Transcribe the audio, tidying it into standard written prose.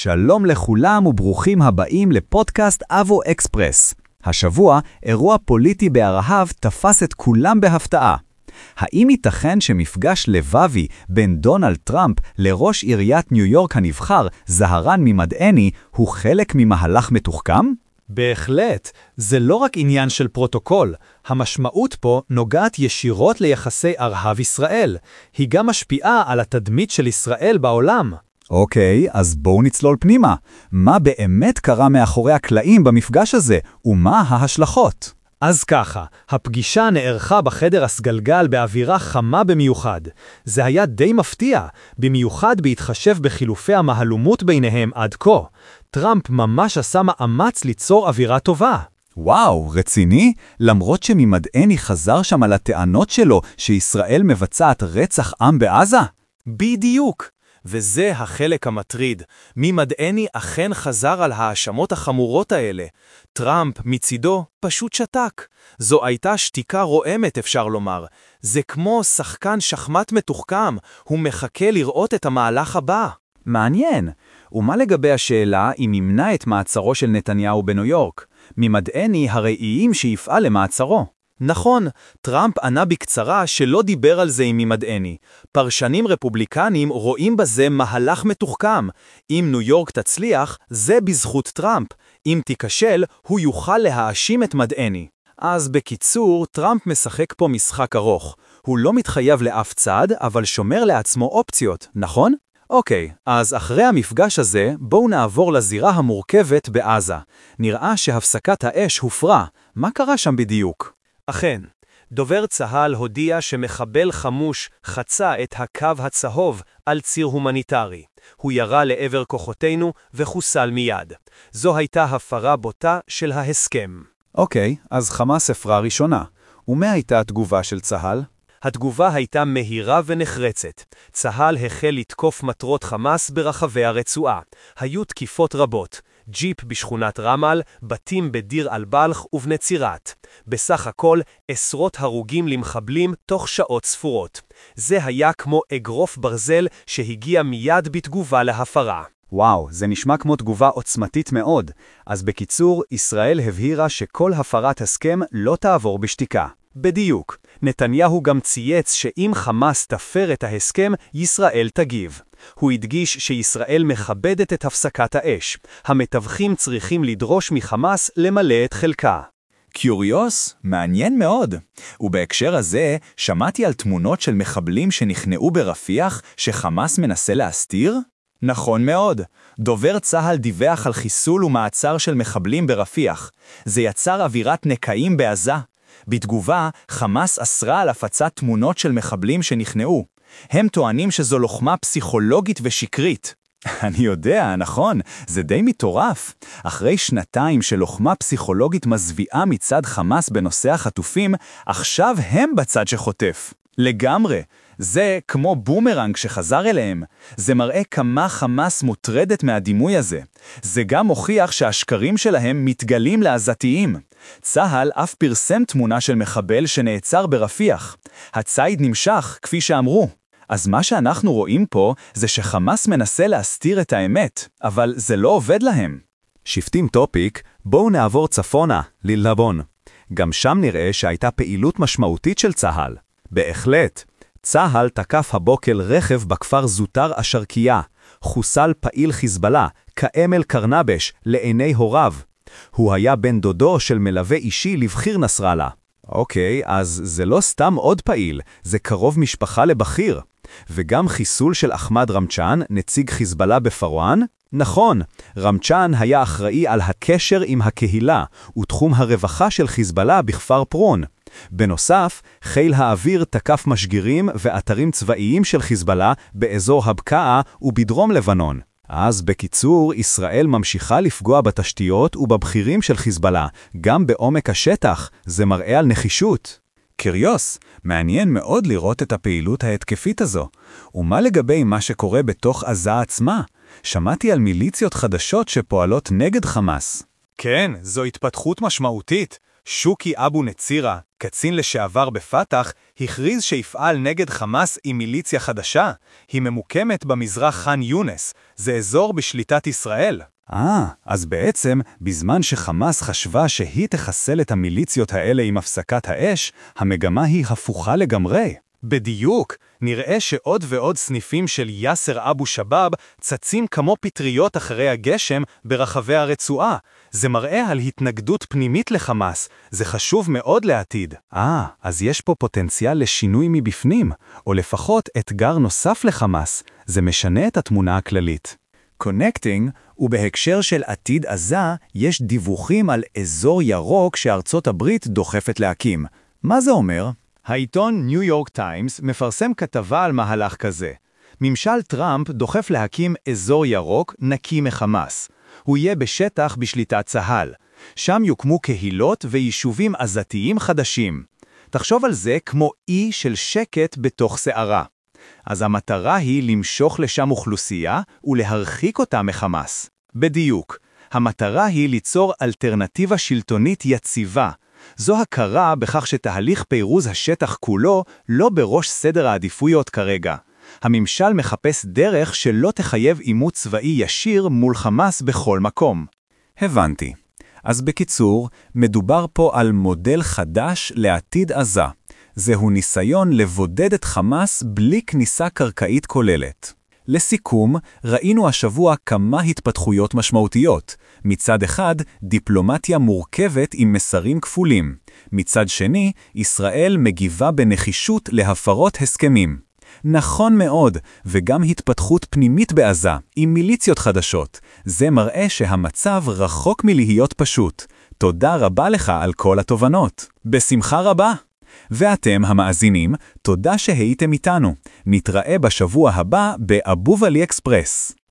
שלום לכולם וברוכים הבאים לפודקאסט אבו אקספרס. השבוע, אירוע פוליטי בארהב תפס את כולם בהפתעה. האם ייתכן שמפגש לבבי בין דונלד טראמפ לראש עיריית ניו יורק הנבחר, זהרן ממדעני, הוא חלק ממהלך מתוחכם? בהחלט, זה לא רק עניין של פרוטוקול. המשמעות פה נוגעת ישירות ליחסי ערב-ישראל. היא גם משפיעה על התדמית של ישראל בעולם. אוקיי, אז בואו נצלול פנימה. מה באמת קרה מאחורי הקלעים במפגש הזה, ומה ההשלכות? אז ככה, הפגישה נערכה בחדר הסגלגל באווירה חמה במיוחד. זה היה די מפתיע, במיוחד בהתחשב בחילופי המהלומות ביניהם עד כה. טראמפ ממש עשה מאמץ ליצור אווירה טובה. וואו, רציני? למרות שממדעני חזר שם על הטענות שלו שישראל מבצעת רצח עם בעזה? בדיוק. וזה החלק המטריד. ממדעני אכן חזר על האשמות החמורות האלה. טראמפ מצידו פשוט שתק. זו הייתה שתיקה רועמת, אפשר לומר. זה כמו שחקן שחמט מתוחכם, הוא מחכה לראות את המהלך הבא. מעניין. ומה לגבי השאלה אם ימנע את מעצרו של נתניהו בניו יורק? ממדעני הראיים שיפעל למעצרו. נכון, טראמפ ענה בקצרה שלא דיבר על זה עם ממדעני. פרשנים רפובליקנים רואים בזה מהלך מתוחכם. אם ניו יורק תצליח, זה בזכות טראמפ. אם תיכשל, הוא יוכל להאשים את מדעני. אז בקיצור, טראמפ משחק פה משחק ארוך. הוא לא מתחייב לאף צד, אבל שומר לעצמו אופציות, נכון? אוקיי, אז אחרי המפגש הזה, בואו נעבור לזירה המורכבת בעזה. נראה שהפסקת האש הופרה. מה קרה שם בדיוק? אכן, דובר צה"ל הודיע שמחבל חמוש חצה את הקו הצהוב על ציר הומניטרי. הוא ירה לעבר כוחותינו וחוסל מיד. זו הייתה הפרה בוטה של ההסכם. אוקיי, אז חמאס הפרה ראשונה. ומה הייתה התגובה של צה"ל? התגובה הייתה מהירה ונחרצת. צה"ל החל לתקוף מטרות חמאס ברחבי הרצועה. היו תקיפות רבות. ג'יפ בשכונת רמל, בתים בדיר אל-בלח ובני צירת. בסך הכל, עשרות הרוגים למחבלים תוך שעות ספורות. זה היה כמו אגרוף ברזל שהגיע מיד בתגובה להפרה. וואו, זה נשמע כמו תגובה עוצמתית מאוד. אז בקיצור, ישראל הבהירה שכל הפרת הסכם לא תעבור בשתיקה. בדיוק. נתניהו גם צייץ שאם חמאס תפר את ההסכם, ישראל תגיב. הוא הדגיש שישראל מכבדת את הפסקת האש. המתווכים צריכים לדרוש מחמאס למלא את חלקה. קיוריוס? מעניין מאוד. ובהקשר הזה, שמעתי על תמונות של מחבלים שנכנעו ברפיח שחמאס מנסה להסתיר? נכון מאוד. דובר צה"ל דיווח על חיסול ומעצר של מחבלים ברפיח. זה יצר אווירת נקעים בעזה. בתגובה, חמאס אסרה על הפצת תמונות של מחבלים שנכנעו. הם טוענים שזו לוחמה פסיכולוגית ושקרית. אני יודע, נכון, זה די מטורף. אחרי שנתיים של לוחמה פסיכולוגית מזוויעה מצד חמאס בנושא החטופים, עכשיו הם בצד שחוטף. לגמרי. זה כמו בומרנג שחזר אליהם. זה מראה כמה חמאס מוטרדת מהדימוי הזה. זה גם מוכיח שהשקרים שלהם מתגלים לעזתיים. צה"ל אף פרסם תמונה של מחבל שנעצר ברפיח. הציד נמשך, כפי שאמרו. אז מה שאנחנו רואים פה זה שחמאס מנסה להסתיר את האמת, אבל זה לא עובד להם. שיפטים טופיק, בואו נעבור צפונה, ללבון. גם שם נראה שהייתה פעילות משמעותית של צה"ל. בהחלט. צה"ל תקף הבוקר רכב בכפר זוטר השרקייה. חוסל פעיל חיזבאללה, כאמל קרנבש, לעיני הוריו. הוא היה בן דודו של מלווה אישי לבחיר נסראללה. אוקיי, אז זה לא סתם עוד פעיל, זה קרוב משפחה לבחיר. וגם חיסול של אחמד רמצ'אן, נציג חיזבאללה בפרואן? נכון, רמצ'אן היה אחראי על הקשר עם הקהילה, ותחום הרווחה של חיזבאללה בכפר פרון. בנוסף, חיל האוויר תקף משגרים ואתרים צבאיים של חיזבאללה באזור הבקעה ובדרום לבנון. אז בקיצור, ישראל ממשיכה לפגוע בתשתיות ובבחירים של חיזבאללה, גם בעומק השטח. זה מראה על נחישות. קיריוס, מעניין מאוד לראות את הפעילות ההתקפית הזו. ומה לגבי מה שקורה בתוך עזה עצמה? שמעתי על מיליציות חדשות שפועלות נגד חמאס. כן, זו התפתחות משמעותית. שוקי אבו נצירה, קצין לשעבר בפתח, הכריז שיפעל נגד חמאס עם מיליציה חדשה. היא ממוקמת במזרח ח'אן יונס, זה אזור בשליטת ישראל. אז בעצם, בזמן שחמאס חשבה שהיא תחסל את המיליציות האלה עם הפסקת האש, המגמה היא הפוכה לגמרי. בדיוק, נראה שעוד ועוד סניפים של יאסר אבו שבאב צצים כמו פטריות אחרי הגשם ברחבי הרצועה. זה מראה על התנגדות פנימית לחמאס, זה חשוב מאוד לעתיד. אז יש פה פוטנציאל לשינוי מבפנים, או לפחות אתגר נוסף לחמאס, זה משנה את התמונה הכללית. קונקטינג, ובהקשר של עתיד עזה, יש דיווחים על אזור ירוק שארצות הברית דוחפת להקים. מה זה אומר? העיתון ניו יורק טיימס מפרסם כתבה על מהלך כזה. ממשל טראמפ דוחף להקים אזור ירוק נקי מחמאס. הוא יהיה בשטח בשליטת צה"ל. שם יוקמו קהילות ויישובים עזתיים חדשים. תחשוב על זה כמו אי של שקט בתוך שערה. אז המטרה היא למשוך לשם אוכלוסייה ולהרחיק אותה מחמאס. בדיוק. המטרה היא ליצור אלטרנטיבה שלטונית יציבה. זו הכרה בכך שתהליך פירוז השטח כולו לא בראש סדר העדיפויות כרגע. הממשל מחפש דרך שלא תחייב עימות צבאי ישיר מול חמאס בכל מקום. הבנתי. אז בקיצור, מדובר פה על מודל חדש לעתיד עזה. זהו ניסיון לבודד את חמאס בלי כניסה קרקעית כוללת. לסיכום, ראינו השבוע כמה התפתחויות משמעותיות. מצד אחד, דיפלומטיה מורכבת עם מסרים כפולים. מצד שני, ישראל מגיבה בנחישות להפרות הסכמים. נכון מאוד, וגם התפתחות פנימית בעזה, עם מיליציות חדשות. זה מראה שהמצב רחוק מלהיות פשוט. תודה רבה לך על כל התובנות. בשמחה רבה. ואתם המאזינים, תודה שהייתם איתנו. נתראה בשבוע הבא באבוב עלי אקספרס.